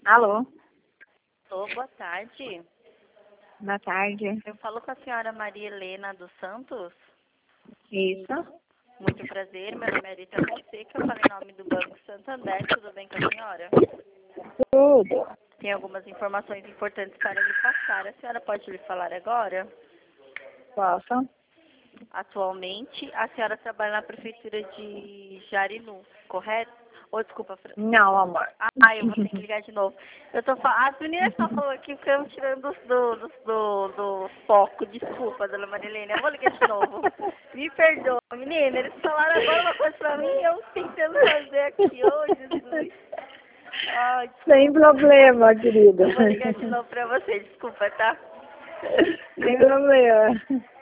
Alô, Boa tarde. boa tarde. Eu falo com a senhora Maria Helena dos Santos. Isso, Muito prazer, meu nome é Rita Fonseca, eu falo em nome do Banco Santander, tudo bem com a senhora? tudo. Tem algumas informações importantes para lhe passar, a senhora pode lhe falar agora? Posso? Atualmente, a senhora trabalha na prefeitura de Jarinu, correto? Ou desculpa, Não, amor. eu vou ter que ligar de novo. As meninas estão falando aqui que eu tirando do foco. Desculpa, dona Marilene. Eu vou ligar de novo. Me perdoa, menina. Eles falaram agora uma coisa pra mim e eu tentando fazer aqui. Ô, Jesus. Ai, Sem problema, querida. eu vou ligar de novo pra você. Desculpa, tá? Sem problema.